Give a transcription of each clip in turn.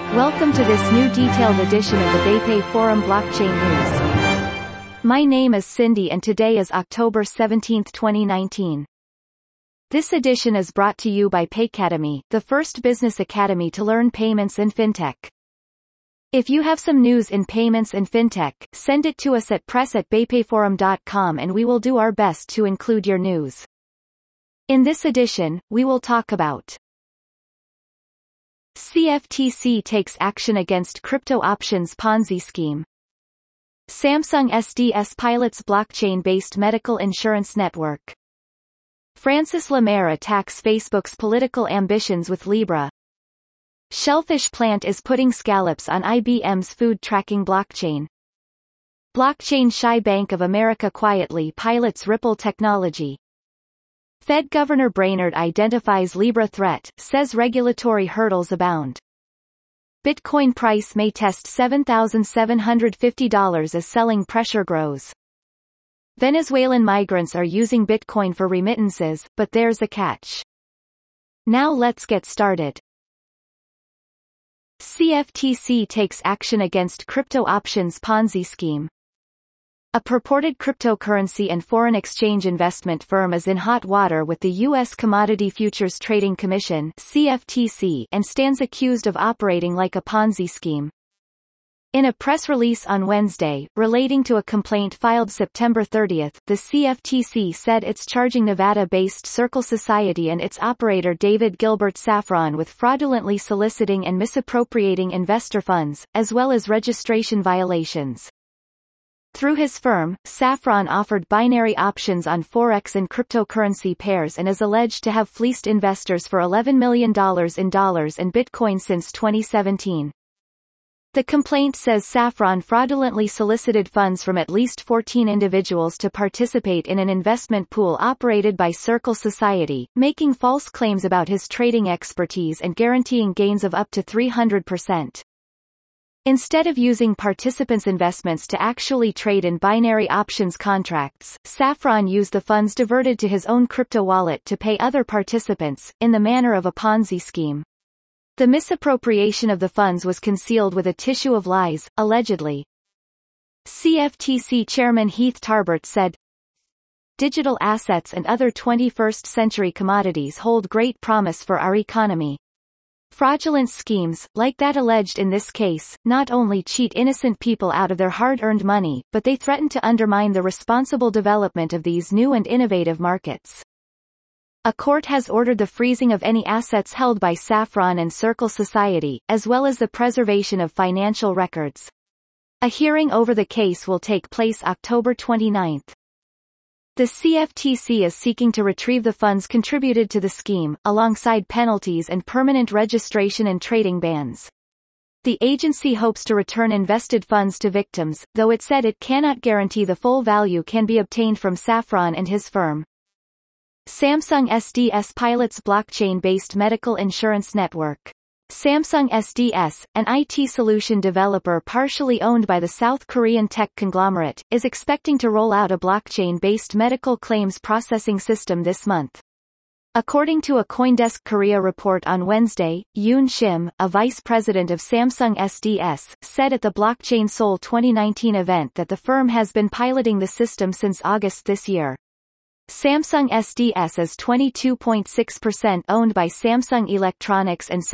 Welcome to this new detailed edition of the BayPay Forum Blockchain News. My name is Cindy and today is October 17, 2019. This edition is brought to you by Paycademy, the first business academy to learn payments and fintech. If you have some news in payments and fintech, send it to us at press@baypayforum.com and we will do our best to include your news. In this edition, we will talk about CFTC takes action against crypto options Ponzi scheme. Samsung SDS pilots blockchain-based medical insurance network. Francis Lemaire attacks Facebook's political ambitions with Libra. Shellfish plant is putting scallops on IBM's food tracking blockchain. Blockchain-shy Bank of America quietly pilots Ripple technology. Fed Governor Brainard identifies Libra threat, says regulatory hurdles abound. Bitcoin price may test $7,750 as selling pressure grows. Venezuelan migrants are using Bitcoin for remittances, but there's a catch. Now let's get started. CFTC takes action against crypto options Ponzi scheme. A purported cryptocurrency and foreign exchange investment firm is in hot water with the U.S. Commodity Futures Trading Commission (CFTC) and stands accused of operating like a Ponzi scheme. In a press release on Wednesday, relating to a complaint filed September 30, the CFTC said it's charging Nevada-based Circle Society and its operator David Gilbert Safran with fraudulently soliciting and misappropriating investor funds, as well as registration violations. Through his firm, Safran offered binary options on Forex and cryptocurrency pairs and is alleged to have fleeced investors for $11 million in dollars and Bitcoin since 2017. The complaint says Safran fraudulently solicited funds from at least 14 individuals to participate in an investment pool operated by Circle Society, making false claims about his trading expertise and guaranteeing gains of up to 300%. Instead of using participants' investments to actually trade in binary options contracts, Safran used the funds diverted to his own crypto wallet to pay other participants, in the manner of a Ponzi scheme. The misappropriation of the funds was concealed with a tissue of lies, allegedly. CFTC Chairman Heath Tarbert said, "Digital assets and other 21st-century commodities hold great promise for our economy. Fraudulent schemes, like that alleged in this case, not only cheat innocent people out of their hard-earned money, but they threaten to undermine the responsible development of these new and innovative markets." A court has ordered the freezing of any assets held by Safran and Circle Society, as well as the preservation of financial records. A hearing over the case will take place October 29. The CFTC is seeking to retrieve the funds contributed to the scheme, alongside penalties and permanent registration and trading bans. The agency hopes to return invested funds to victims, though it said it cannot guarantee the full value can be obtained from Safran and his firm. Samsung SDS pilots blockchain-based medical insurance network. Samsung SDS, an IT solution developer partially owned by the South Korean tech conglomerate, is expecting to roll out a blockchain-based medical claims processing system this month. According to a CoinDesk Korea report on Wednesday, Yoon Shim, a vice president of Samsung SDS, said at the Blockchain Seoul 2019 event that the firm has been piloting the system since August this year. Samsung SDS is 22.6% owned by Samsung Electronics and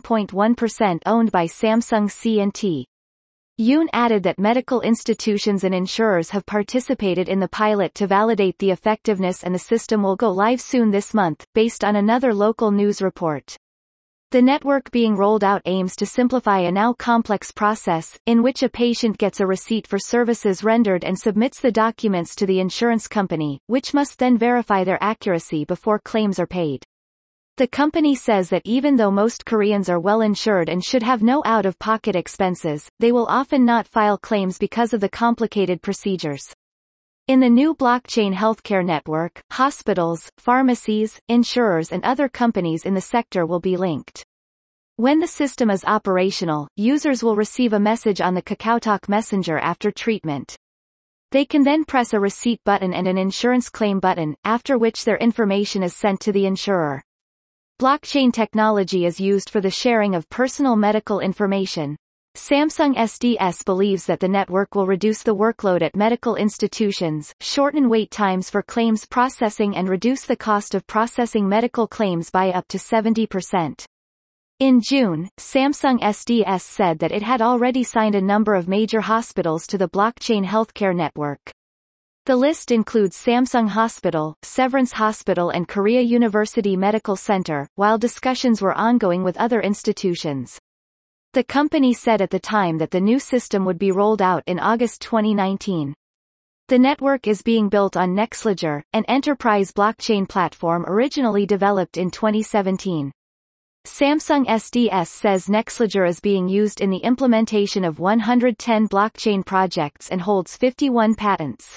17.1% owned by Samsung C&T. Yoon added that medical institutions and insurers have participated in the pilot to validate the effectiveness and the system will go live soon this month, based on another local news report. The network being rolled out aims to simplify a now complex process, in which a patient gets a receipt for services rendered and submits the documents to the insurance company, which must then verify their accuracy before claims are paid. The company says that even though most Koreans are well insured and should have no out-of-pocket expenses, they will often not file claims because of the complicated procedures. In the new blockchain healthcare network, hospitals, pharmacies, insurers and other companies in the sector will be linked. When the system is operational, users will receive a message on the KakaoTalk Messenger after treatment. They can then press a receipt button and an insurance claim button, after which their information is sent to the insurer. Blockchain technology is used for the sharing of personal medical information. Samsung SDS believes that the network will reduce the workload at medical institutions, shorten wait times for claims processing and reduce the cost of processing medical claims by up to 70%. In June, Samsung SDS said that it had already signed a number of major hospitals to the blockchain healthcare network. The list includes Samsung Hospital, Severance Hospital and Korea University Medical Center, while discussions were ongoing with other institutions. The company said at the time that the new system would be rolled out in August 2019. The network is being built on Nextledger, an enterprise blockchain platform originally developed in 2017. Samsung SDS says Nextledger is being used in the implementation of 110 blockchain projects and holds 51 patents.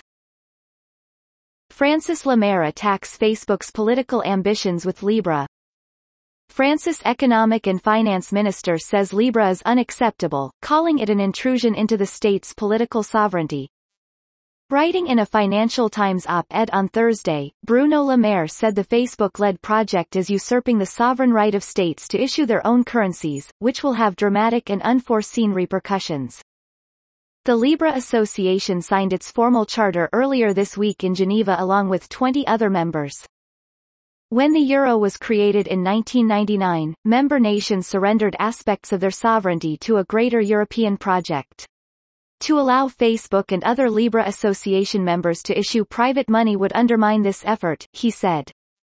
Francis Lemaire attacks Facebook's political ambitions with Libra. France's economic and finance minister says Libra is unacceptable, calling it an intrusion into the state's political sovereignty. Writing in a Financial Times op-ed on Thursday, Bruno Le Maire said the Facebook-led project is usurping the sovereign right of states to issue their own currencies, which will have dramatic and unforeseen repercussions. The Libra Association signed its formal charter earlier this week in Geneva along with 20 other members. When the euro was created in 1999, member nations surrendered aspects of their sovereignty to a greater European project. To allow Facebook and other Libra Association members to issue private money would undermine this effort, he said.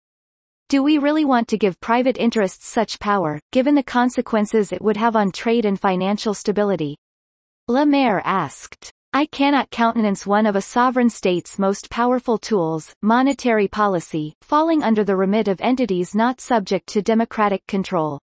Do we really want to give private interests such power, given the consequences it would have on trade and financial stability? Le Maire asked. I cannot countenance one of a sovereign state's most powerful tools, monetary policy, falling under the remit of entities not subject to democratic control.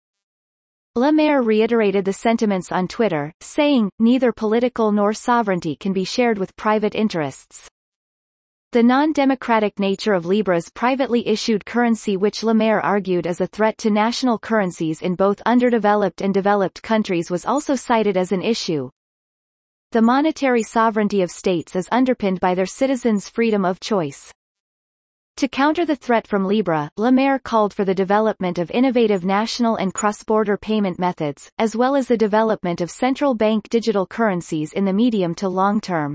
Le Maire reiterated the sentiments on Twitter, saying, neither political nor sovereignty can be shared with private interests. The non-democratic nature of Libra's privately issued currency, which Le Maire argued is a threat to national currencies in both underdeveloped and developed countries, was also cited as an issue. The monetary sovereignty of states is underpinned by their citizens' freedom of choice. To counter the threat from Libra, Le Maire called for the development of innovative national and cross-border payment methods, as well as the development of central bank digital currencies in the medium to long term.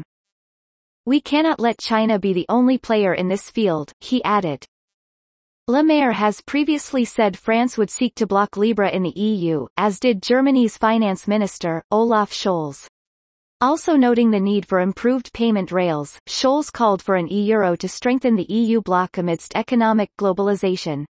We cannot let China be the only player in this field, he added. Le Maire has previously said France would seek to block Libra in the EU, as did Germany's finance minister, Olaf Scholz. Also noting the need for improved payment rails, Scholz called for an euro to strengthen the EU bloc amidst economic globalization.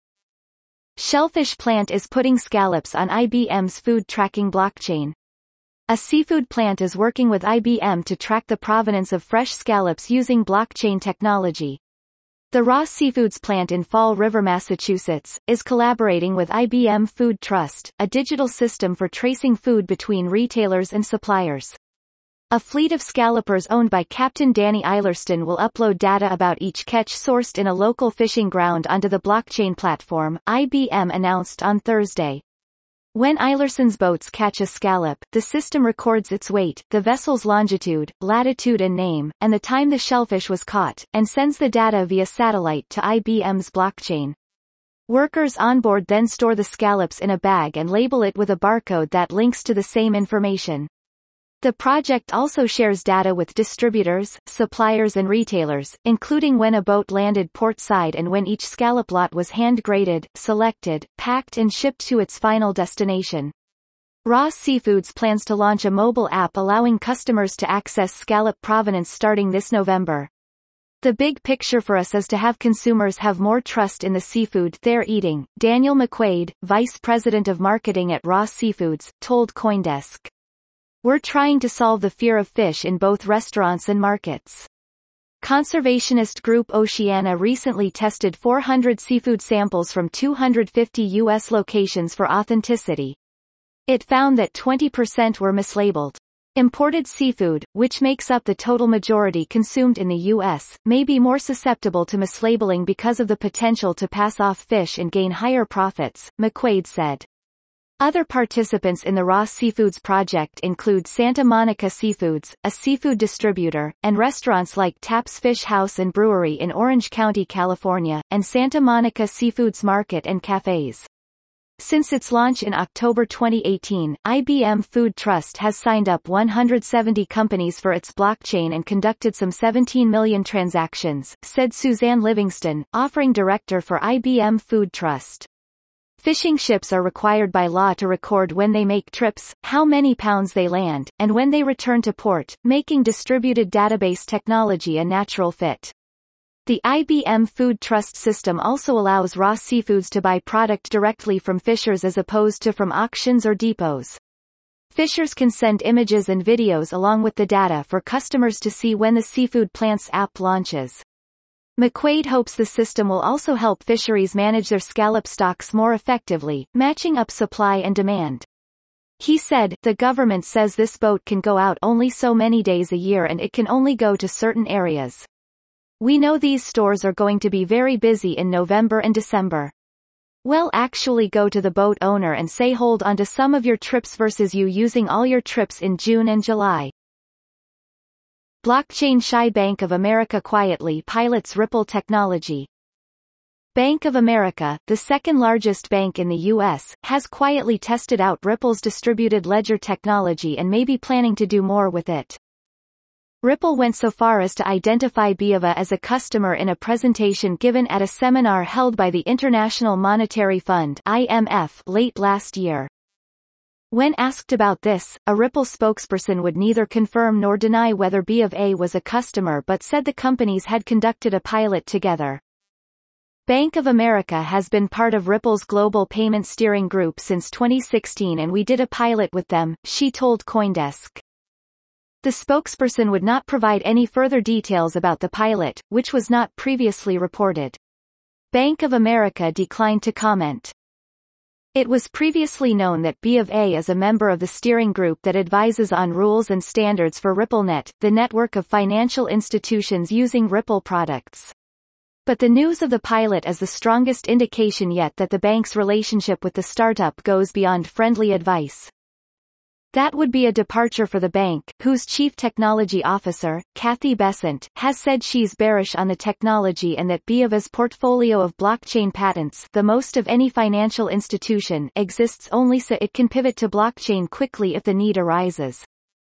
Shellfish Plant is putting scallops on IBM's food tracking blockchain. A seafood plant is working with IBM to track the provenance of fresh scallops using blockchain technology. The Raw Seafoods plant in Fall River, Massachusetts, is collaborating with IBM Food Trust, a digital system for tracing food between retailers and suppliers. A fleet of scallopers owned by Captain Danny Eilerston will upload data about each catch sourced in a local fishing ground onto the blockchain platform, IBM announced on Thursday. When Eilerston's boats catch a scallop, the system records its weight, the vessel's longitude, latitude and name, and the time the shellfish was caught, and sends the data via satellite to IBM's blockchain. Workers on board then store the scallops in a bag and label it with a barcode that links to the same information. The project also shares data with distributors, suppliers and retailers, including when a boat landed portside and when each scallop lot was hand-graded, selected, packed and shipped to its final destination. Raw Seafoods plans to launch a mobile app allowing customers to access scallop provenance starting this November. The big picture for us is to have consumers have more trust in the seafood they're eating, Daniel McQuaid, vice president of marketing at Raw Seafoods, told CoinDesk. We're trying to solve the fear of fish in both restaurants and markets. Conservationist group Oceana recently tested 400 seafood samples from 250 U.S. locations for authenticity. It found that 20% were mislabeled. Imported seafood, which makes up the total majority consumed in the U.S., may be more susceptible to mislabeling because of the potential to pass off fish and gain higher profits, McQuaid said. Other participants in the Raw Seafoods project include Santa Monica Seafoods, a seafood distributor, and restaurants like Taps Fish House and Brewery in Orange County, California, and Santa Monica Seafoods Market and Cafes. Since its launch in October 2018, IBM Food Trust has signed up 170 companies for its blockchain and conducted some 17 million transactions, said Suzanne Livingston, offering director for IBM Food Trust. Fishing ships are required by law to record when they make trips, how many pounds they land, and when they return to port, making distributed database technology a natural fit. The IBM Food Trust system also allows raw seafoods to buy product directly from fishers as opposed to from auctions or depots. Fishers can send images and videos along with the data for customers to see when the Seafood Plants app launches. McQuaid hopes the system will also help fisheries manage their scallop stocks more effectively, matching up supply and demand. He said, "The government says this boat can go out only so many days a year and it can only go to certain areas. We know these stores are going to be very busy in November and December. Well, actually go to the boat owner and say hold on to some of your trips versus you using all your trips in June and July." Blockchain-shy Bank of America quietly pilots Ripple technology. Bank of America, the second-largest bank in the U.S., has quietly tested out Ripple's distributed ledger technology and may be planning to do more with it. Ripple went so far as to identify BofA as a customer in a presentation given at a seminar held by the International Monetary Fund (IMF) late last year. When asked about this, a Ripple spokesperson would neither confirm nor deny whether BofA was a customer but said the companies had conducted a pilot together. Bank of America has been part of Ripple's Global Payment Steering Group since 2016 and we did a pilot with them, she told CoinDesk. The spokesperson would not provide any further details about the pilot, which was not previously reported. Bank of America declined to comment. It was previously known that BofA is a member of the steering group that advises on rules and standards for RippleNet, the network of financial institutions using Ripple products. But the news of the pilot is the strongest indication yet that the bank's relationship with the startup goes beyond friendly advice. That would be a departure for the bank, whose chief technology officer, Kathy Bessant, has said she's bearish on the technology and that BofA's portfolio of blockchain patents, the most of any financial institution, exists only so it can pivot to blockchain quickly if the need arises.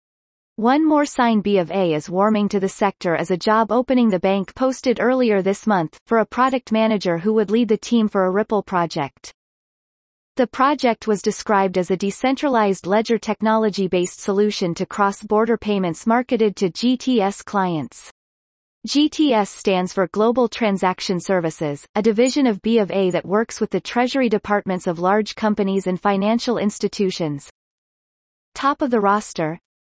One more sign BofA is warming to the sector is a job opening the bank posted earlier this month, for a product manager who would lead the team for a Ripple project. The project was described as a decentralized ledger technology-based solution to cross-border payments marketed to GTS clients. GTS stands for Global Transaction Services, a division of BofA that works with the treasury departments of large companies and financial institutions. Top of the roster: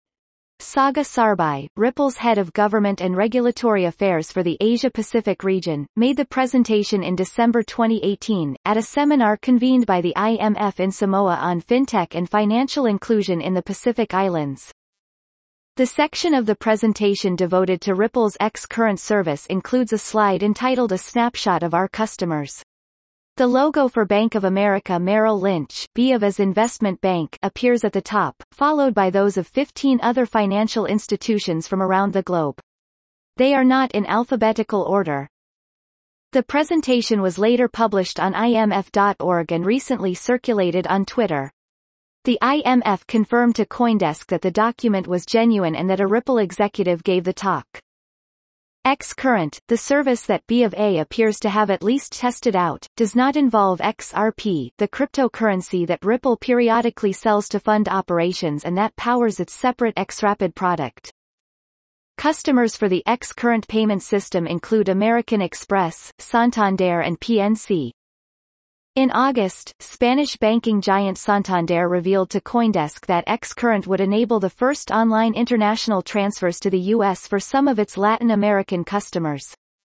Saga Sarbai, Ripple's head of government and regulatory affairs for the Asia-Pacific region, made the presentation in December 2018, at a seminar convened by the IMF in Samoa on fintech and financial inclusion in the Pacific Islands. The section of the presentation devoted to Ripple's X-Current service includes a slide entitled "A Snapshot of Our Customers." The logo for Bank of America Merrill Lynch, BofA's investment bank, appears at the top, followed by those of 15 other financial institutions from around the globe. They are not in alphabetical order. The presentation was later published on imf.org and recently circulated on Twitter. The IMF confirmed to CoinDesk that the document was genuine and that a Ripple executive gave the talk. X-Current, the service that BofA appears to have at least tested out, does not involve XRP, the cryptocurrency that Ripple periodically sells to fund operations and that powers its separate XRapid product. Customers for the X-Current payment system include American Express, Santander and PNC. In August, Spanish banking giant Santander revealed to CoinDesk that X-Current would enable the first online international transfers to the U.S. for some of its Latin American customers.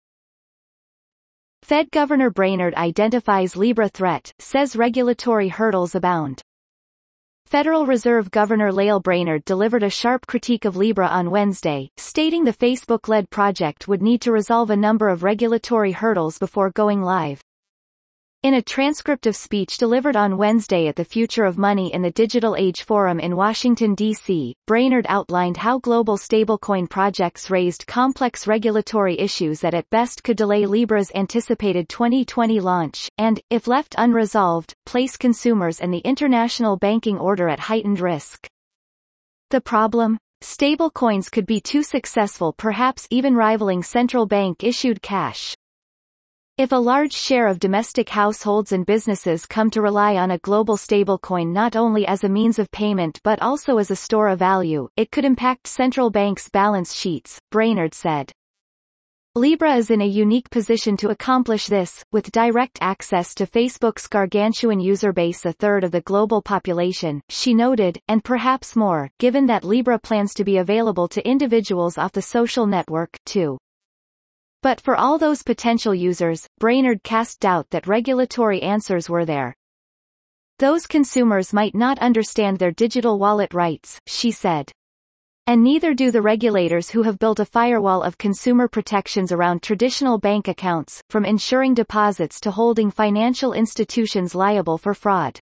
Fed Governor Brainard identifies Libra threat, says regulatory hurdles abound. Federal Reserve Governor Lael Brainard delivered a sharp critique of Libra on Wednesday, stating the Facebook-led project would need to resolve a number of regulatory hurdles before going live. In a transcript of speech delivered on Wednesday at the Future of Money in the Digital Age Forum in Washington, D.C., Brainard outlined how global stablecoin projects raised complex regulatory issues that at best could delay Libra's anticipated 2020 launch, and, if left unresolved, place consumers and the international banking order at heightened risk. The problem? Stablecoins could be too successful, perhaps even rivaling central bank-issued cash. If a large share of domestic households and businesses come to rely on a global stablecoin not only as a means of payment but also as a store of value, it could impact central banks' balance sheets, Brainard said. Libra is in a unique position to accomplish this, with direct access to Facebook's gargantuan user base, a third of the global population, she noted, and perhaps more, given that Libra plans to be available to individuals off the social network, too. But for all those potential users, Brainard cast doubt that regulatory answers were there. Those consumers might not understand their digital wallet rights, she said. And neither do the regulators, who have built a firewall of consumer protections around traditional bank accounts, from ensuring deposits to holding financial institutions liable for fraud.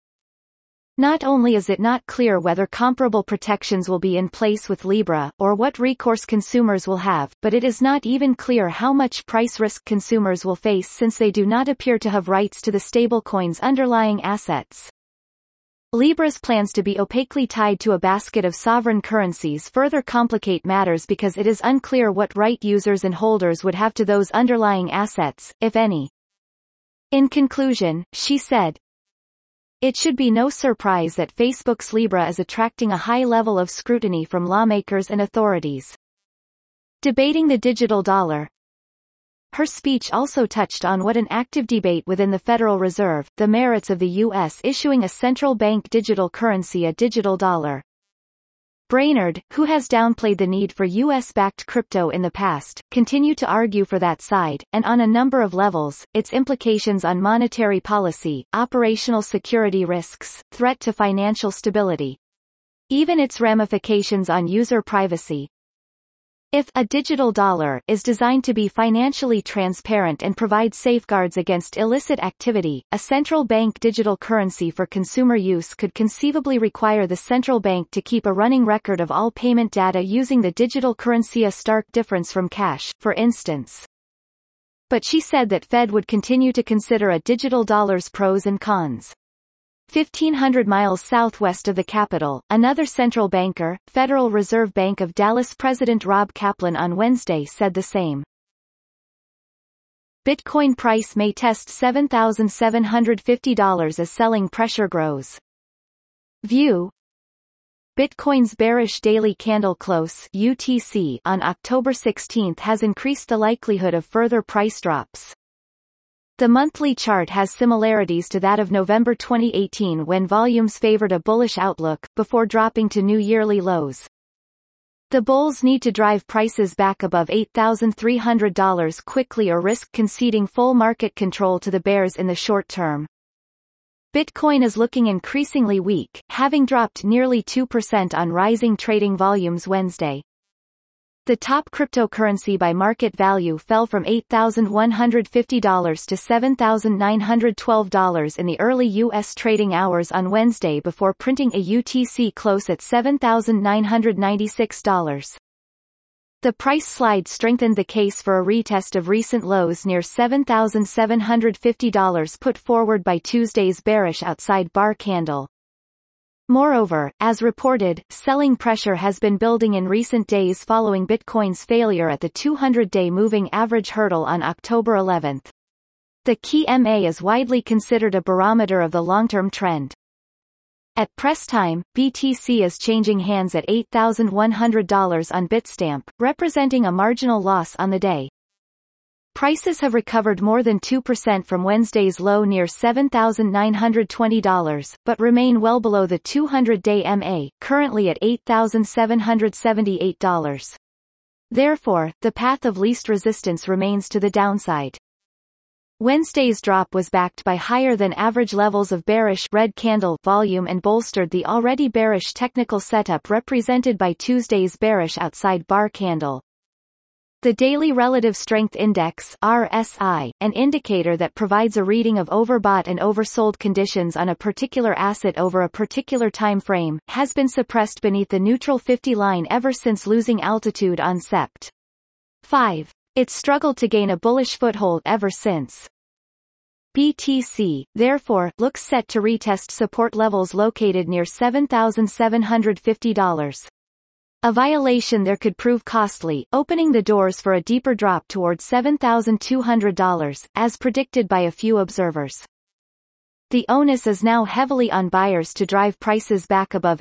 Not only is it not clear whether comparable protections will be in place with Libra, or what recourse consumers will have, but it is not even clear how much price risk consumers will face, since they do not appear to have rights to the stablecoin's underlying assets. Libra's plans to be opaquely tied to a basket of sovereign currencies further complicate matters because it is unclear what right users and holders would have to those underlying assets, if any. In conclusion, she said, it should be no surprise that Facebook's Libra is attracting a high level of scrutiny from lawmakers and authorities. Debating the digital dollar. Her speech also touched on what an active debate within the Federal Reserve, the merits of the U.S. issuing a central bank digital currency, a digital dollar. Brainard, who has downplayed the need for U.S.-backed crypto in the past, continued to argue for that side, and on a number of levels, its implications on monetary policy, operational security risks, threat to financial stability. Even its ramifications on user privacy. If a digital dollar is designed to be financially transparent and provide safeguards against illicit activity, a central bank digital currency for consumer use could conceivably require the central bank to keep a running record of all payment data using the digital currency, a stark difference from cash, for instance. But she said that Fed would continue to consider a digital dollar's pros and cons. 1,500 miles southwest of the Capitol, another central banker, Federal Reserve Bank of Dallas President Rob Kaplan on Wednesday said the same. Bitcoin price may test $7,750 as selling pressure grows. View. Bitcoin's bearish daily candle close (UTC) on October 16 has increased the likelihood of further price drops. The monthly chart has similarities to that of November 2018, when volumes favored a bullish outlook, before dropping to new yearly lows. The bulls need to drive prices back above $8,300 quickly or risk conceding full market control to the bears in the short term. Bitcoin is looking increasingly weak, having dropped nearly 2% on rising trading volumes Wednesday. The top cryptocurrency by market value fell from $8,150 to $7,912 in the early U.S. trading hours on Wednesday, before printing a UTC close at $7,996. The price slide strengthened the case for a retest of recent lows near $7,750 put forward by Tuesday's bearish outside bar candle. Moreover, as reported, selling pressure has been building in recent days following Bitcoin's failure at the 200-day moving average hurdle on October 11. The key MA is widely considered a barometer of the long-term trend. At press time, BTC is changing hands at $8,100 on Bitstamp, representing a marginal loss on the day. Prices have recovered more than 2% from Wednesday's low near $7,920, but remain well below the 200-day MA, currently at $8,778. Therefore, the path of least resistance remains to the downside. Wednesday's drop was backed by higher than average levels of bearish red candle volume and bolstered the already bearish technical setup represented by Tuesday's bearish outside bar candle. The Daily Relative Strength Index (RSI), an indicator that provides a reading of overbought and oversold conditions on a particular asset over a particular time frame, has been suppressed beneath the neutral 50 line ever since losing altitude on Sept. 5. It's struggled to gain a bullish foothold ever since. BTC, therefore, looks set to retest support levels located near $7,750. A violation there could prove costly, opening the doors for a deeper drop toward $7,200, as predicted by a few observers. The onus is now heavily on buyers to drive prices back above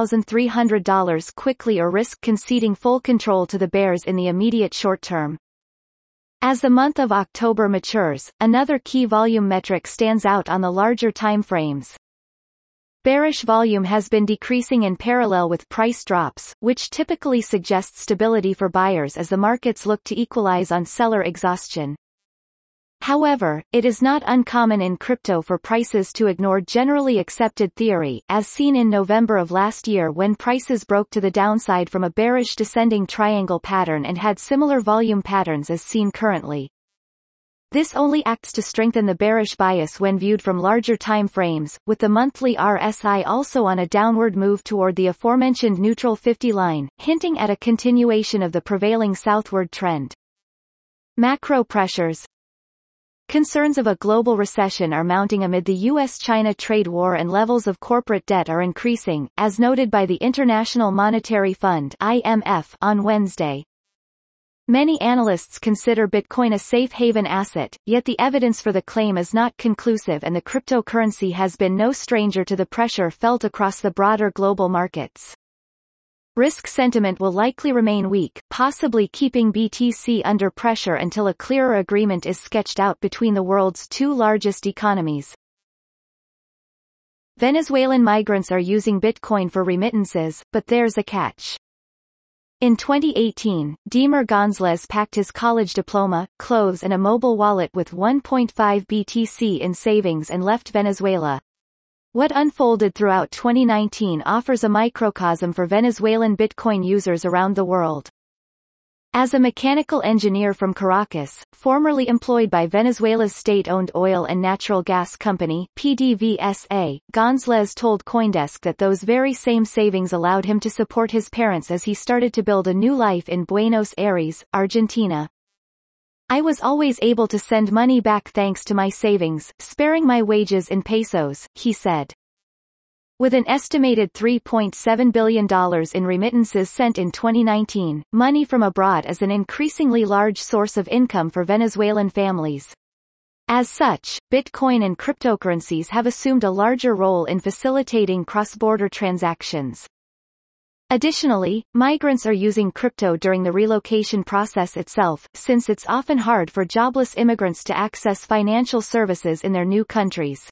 $8,300 quickly or risk conceding full control to the bears in the immediate short term. As the month of October matures, another key volume metric stands out on the larger time frames. Bearish volume has been decreasing in parallel with price drops, which typically suggests stability for buyers as the markets look to equalize on seller exhaustion. However, it is not uncommon in crypto for prices to ignore generally accepted theory, as seen in November of last year when prices broke to the downside from a bearish descending triangle pattern and had similar volume patterns as seen currently. This only acts to strengthen the bearish bias when viewed from larger time frames, with the monthly RSI also on a downward move toward the aforementioned neutral 50 line, hinting at a continuation of the prevailing southward trend. Macro pressures. Concerns of a global recession are mounting amid the U.S.-China trade war and levels of corporate debt are increasing, as noted by the International Monetary Fund (IMF) on Wednesday. Many analysts consider Bitcoin a safe haven asset, yet the evidence for the claim is not conclusive and the cryptocurrency has been no stranger to the pressure felt across the broader global markets. Risk sentiment will likely remain weak, possibly keeping BTC under pressure until a clearer agreement is sketched out between the world's two largest economies. Venezuelan migrants are using Bitcoin for remittances, but there's a catch. In 2018, Demer Gonzalez packed his college diploma, clothes and a mobile wallet with 1.5 BTC in savings and left Venezuela. What unfolded throughout 2019 offers a microcosm for Venezuelan Bitcoin users around the world. As a mechanical engineer from Caracas, formerly employed by Venezuela's state-owned oil and natural gas company, PDVSA, Gonzalez told CoinDesk that those very same savings allowed him to support his parents as he started to build a new life in Buenos Aires, Argentina. I was always able to send money back thanks to my savings, sparing my wages in pesos, he said. With an estimated $3.7 billion in remittances sent in 2019, money from abroad is an increasingly large source of income for Venezuelan families. As such, Bitcoin and cryptocurrencies have assumed a larger role in facilitating cross-border transactions. Additionally, migrants are using crypto during the relocation process itself, since it's often hard for jobless immigrants to access financial services in their new countries.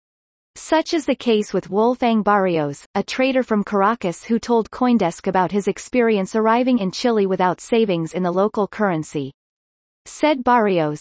Such is the case with Wolfgang Barrios, a trader from Caracas who told CoinDesk about his experience arriving in Chile without savings in the local currency. Said Barrios,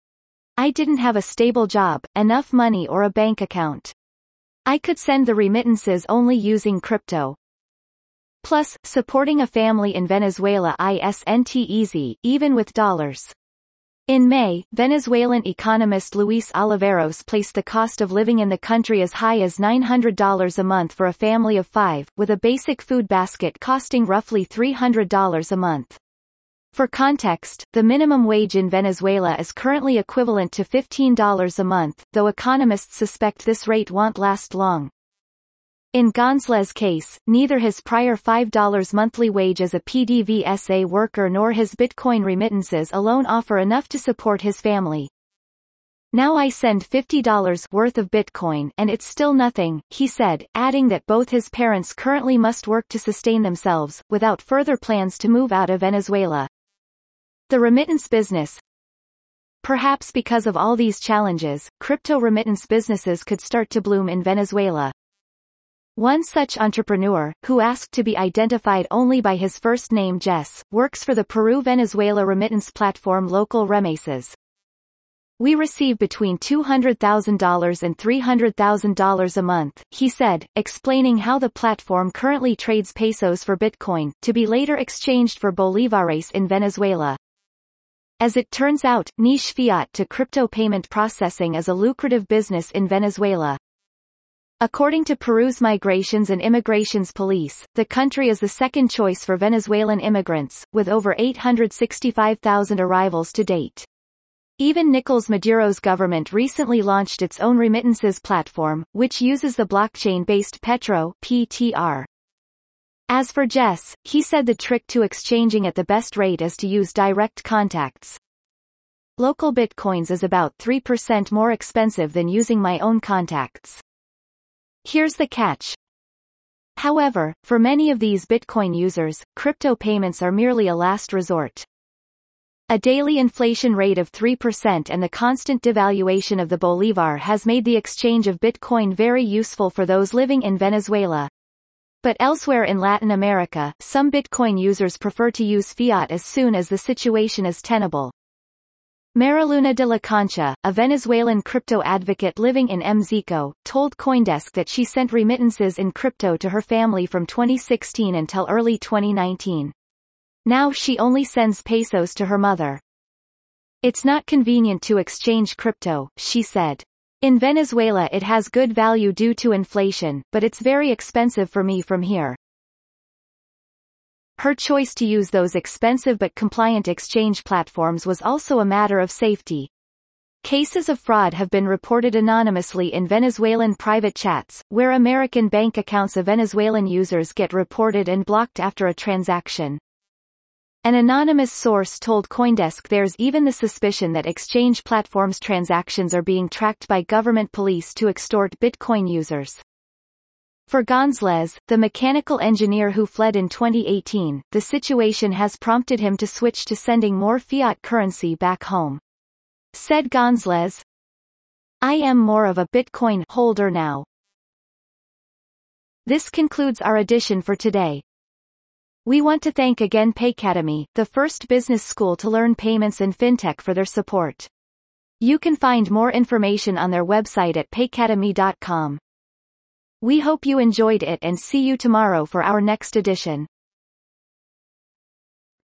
"I didn't have a stable job, enough money or a bank account. I could send the remittances only using crypto. Plus, supporting a family in Venezuela isn't easy, even with dollars." In May, Venezuelan economist Luis Oliveros placed the cost of living in the country as high as $900 a month for a family of 5, with a basic food basket costing roughly $300 a month. For context, the minimum wage in Venezuela is currently equivalent to $15 a month, though economists suspect this rate won't last long. In Gonzalez's case, neither his prior $5 monthly wage as a PDVSA worker nor his Bitcoin remittances alone offer enough to support his family. "Now I send $50 worth of Bitcoin and it's still nothing," he said, adding that both his parents currently must work to sustain themselves, without further plans to move out of Venezuela. The remittance business. Perhaps because of all these challenges, crypto remittance businesses could start to bloom in Venezuela. One such entrepreneur, who asked to be identified only by his first name Jess, works for the Peru-Venezuela remittance platform Local Remesas. "We receive between $200,000 and $300,000 a month," he said, explaining how the platform currently trades pesos for Bitcoin, to be later exchanged for bolívares in Venezuela. As it turns out, niche fiat to crypto payment processing is a lucrative business in Venezuela. According to Peru's Migrations and Immigrations Police, the country is the second choice for Venezuelan immigrants, with over 865,000 arrivals to date. Even Nicolás Maduro's government recently launched its own remittances platform, which uses the blockchain-based Petro (PTR). As for Jess, he said the trick to exchanging at the best rate is to use direct contacts. Local bitcoins is about 3% more expensive than using my own contacts. Here's the catch. However, for many of these Bitcoin users, crypto payments are merely a last resort. A daily inflation rate of 3% and the constant devaluation of the bolivar has made the exchange of Bitcoin very useful for those living in Venezuela. But elsewhere in Latin America, some Bitcoin users prefer to use fiat as soon as the situation is tenable. Mariluna de la Concha, a Venezuelan crypto advocate living in Mexico, told CoinDesk that she sent remittances in crypto to her family from 2016 until early 2019. Now she only sends pesos to her mother. It's not convenient to exchange crypto, she said. In Venezuela it has good value due to inflation, but it's very expensive for me from here. Her choice to use those expensive but compliant exchange platforms was also a matter of safety. Cases of fraud have been reported anonymously in Venezuelan private chats, where American bank accounts of Venezuelan users get reported and blocked after a transaction. An anonymous source told CoinDesk there's even the suspicion that exchange platforms' transactions are being tracked by government police to extort Bitcoin users. For González, the mechanical engineer who fled in 2018, the situation has prompted him to switch to sending more fiat currency back home. Said González, "I am more of a Bitcoin holder now." This concludes our edition for today. We want to thank again Paycademy, the first business school to learn payments and fintech, for their support. You can find more information on their website at paycademy.com. We hope you enjoyed it and see you tomorrow for our next edition.